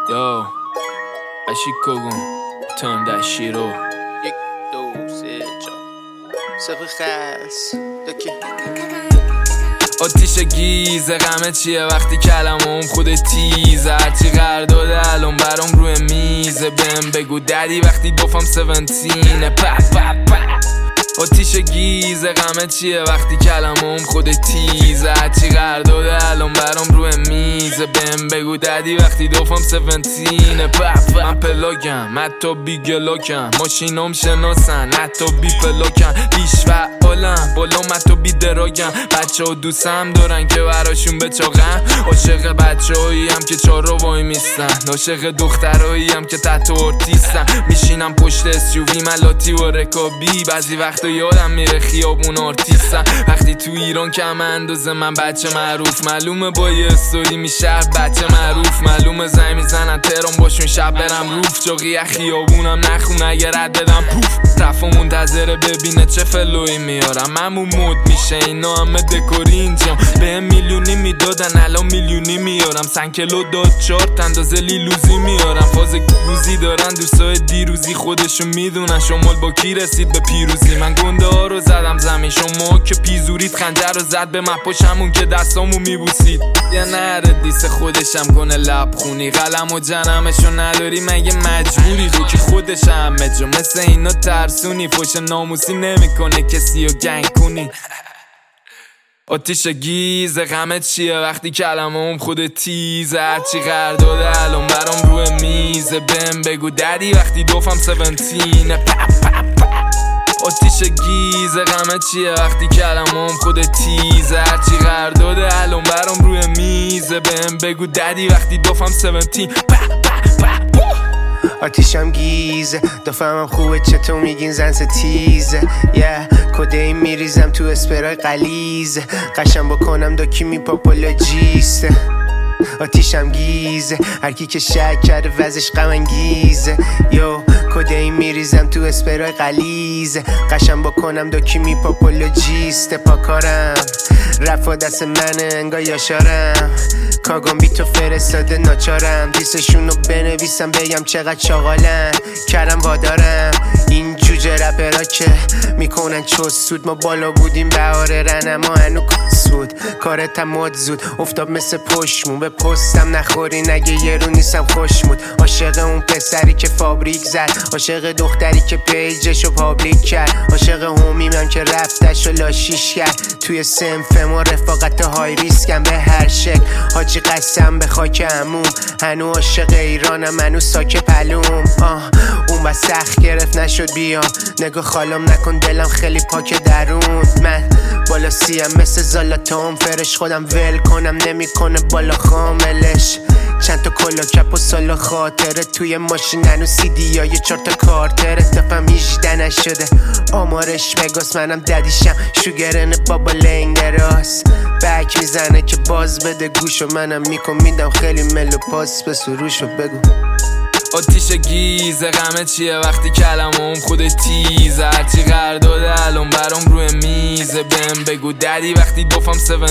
Yo, Ashikogun, turn that shit off. 1 2 3 4 صفر خلص آتیش گیزه غمه چیه وقتی کلمم خود تیزه هرچی قرار داده الان برام روی میزه بهم بگو ددی وقتی دوفم 17 آتیش گیزه غمه چیه وقتی کلمم خود تیزه هرچی قرار داده الان برام روی میزه بهم بگو ددی وقتی دوفم 17 من پلاکم حتی بی گلاکم ماشینام شناسن حتی بی پلاکم بیش فعالم بالام حتی بی دراگم بچه ها دوستم دارن که براشون بچاقم عاشق بچه هایی هم که چارا وای میستن عاشق دخترهایی هم که تحت ارتیستن میشینم پشت SUV ملاتی و رکابی بعضی وقتا یادم میره خیابون آرتیستم وقتی تو ایران کم اندازه من بچه معروف معلومه با یه استوری میشه بچه معروف معلومه زنگ میزنن تهران باشون شب برم روف جاقی خیابونم نخونه اگه رد بدم پوف رفا منتظره ببینه چه فلوی میارم ممون مود میشه اینا همه دکوری اینجام بهم میلیونی میدادن الان میلیونی میارم سنکلو داد چارت اندازه لیلوزی میارم فاز روزی دارن دوستای دیروزی خودشون میدونن شمال با کی رسید به پیروزی من گنده ها رو زدم زمین شما که پیزورید خنجر رو زد به من پشمون که دستامو میبوسید یه نره دیس خودشم کنه لب خونی قلم و جنمشو نداری مگه مجبوری رو که خودش همه جا مثل اینا ترسونی فوش ناموسی نمیکنه کسی رو گنگ کنی آتیش گیزه غمه چیه وقتی کلمم خود تیزه هرچی قرار داده الان برام روی میزه بهم بگو ددی وقتی دوفم 17 آتیش گیزه غمه چیه وقتی کلمم خود تیزه هرچی قرار داده الان برام روی میزه بهم بگو ددی وقتی دوفم 17 آتیشم گیزه دفعم خوبه چطور میگین زن ستیزه کدهی میریزم تو اسپرای قلیزه قشم بکنم داکی میپاپولاجیسته آتیشم گیزه هرکی که شک کرده وزش غم انگیزه کدهی میریزم تو اسپرای قلیزه قشم بکنم داکی میپاپولاجیسته پاکارم رفا دست منه انگار یاشارم کاگام بی تو فرستاده ناچارم دیسشونو بنویسم بگم چقدر چاقالن کردم وادارم این جوجه رپرا که میکنن چوز سود ما بالا بودیم بهاره رن اما هنو سود کارتم مد زود افتاب مثل پشمون به پستم نخوری نگه یه رو نیستم خوشمود عاشق اون پسری که فابریک زد عاشق دختری که پیجشو پابلیک کرد عاشق همیمم که رفتشو لاشیش کرد توی سنف ما رفاقت های ریسکم به هر شکل حاجی قسم به خاک عموم هنو عاشق ایرانم هنو ساک پلوم اون بس سخت گرفت نشد بیام نگاه خالم نکن دلم خیلی پاک درون من بالا سیم مثل زالاتام فرش خودم ول کنم نمیکنه بالا خاملش چند تا کلا کپ و سالا خاطره توی ماشین هنو CD های 4 تا کارتر اتفاقم 18 نشده آمارش مگاس منم ددیشم شوگرن بابا لنگ دراز بک میزنه که باز بده گوشو منم میدم خیلی ملو پاس به سروشو بگو آتیش گیزه غمه چیه وقتی کلمم خود تیزه هرچی قرار داده الان برام روی میزه بهم بگو ددی وقتی دوفم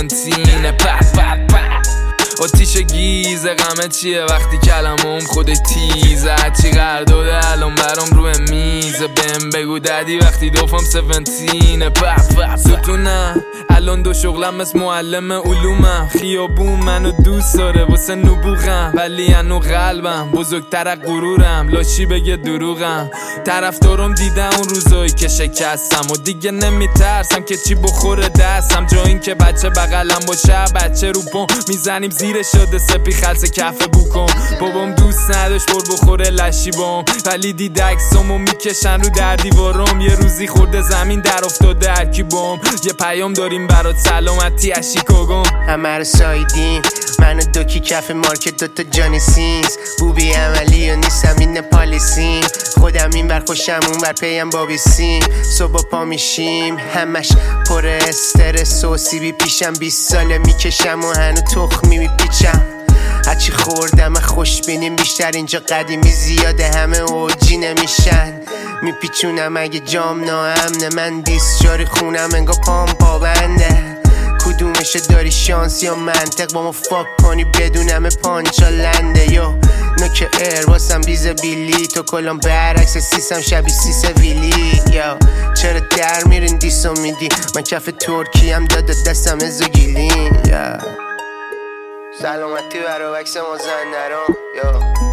17 آتیش گیزه غمه چیه وقتی کلمم خود تیزه هرچی قرار داده الان برام روی میزه بهم بگو ددی وقتی دوفم 17 ستونم الان دو شغلم مثل معلم علومم خیابون منو دوست داره واسه نبوغم ولی انو قلبم بزرگتر از غرورم لاشی بگه دروغم طرفدارم دیدم اون روزایی که شکستم و دیگه نمیترسم که چی بخوره دستم جا این که بچه بغلم باشه بچه رو پام میزنیم زیر شده سپی خلص کف بوکم بابام دوست نداشت بخوره لشی بام ولی دید عکسامو میکشن رو در دیوارم یه روزی خورده زمین در افتاده هرکی بام یه پیام داریم برات سلامتی از شیکاگو همه رو سایدیم منو دوکی کف مارکت دوتا جانی سینز بوبی عملی و نیستم این پالیسیم خودم این بر خوشم اون بر پیم بابی سیم صبح پا میشیم همش پر استرس و سیبی پیشم 20 ساله میکشم و هنو تخمی میپیچم هرچی خوردم خوش بینیم بیشتر اینجا قدیمی زیاده همه اوجی نمیشن میپیچونم اگه جام ناامنه من دیس جاری خونم انگا پام پابنده کدومش داری شانس یا منطق با ما فاک کنی بدونم پانچالنده یا که ایر واسم ریز بیلی، تو کلام برعکس سیسم شبیه سیس ویلی. یا چرا در میرین دیسو میدی، من کف ترکی هم داده دستم ازو گیلین. سلامتی برا وکس مازندران.